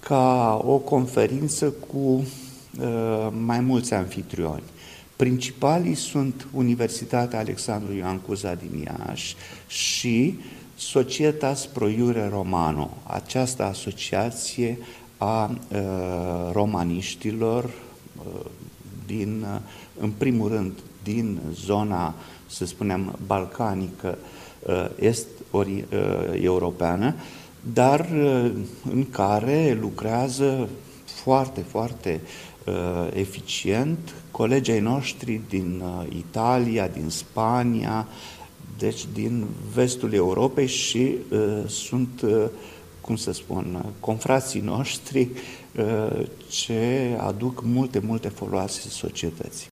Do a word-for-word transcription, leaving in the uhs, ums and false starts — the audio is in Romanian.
ca o conferință cu uh, mai mulți anfitrioni. Principalii sunt Universitatea Alexandru Ioan Cuza din Iași și Societas Pro Iure Romano, această asociație a uh, romaniștilor uh, din, uh, în primul rând, din zona, să spunem, balcanică, uh, est-europeană, dar uh, în care lucrează foarte, foarte uh, eficient colegii ai noștri din uh, Italia, din Spania, deci din vestul Europei și uh, sunt, uh, cum să spun, confrații noștri uh, ce aduc multe, multe foloase societății.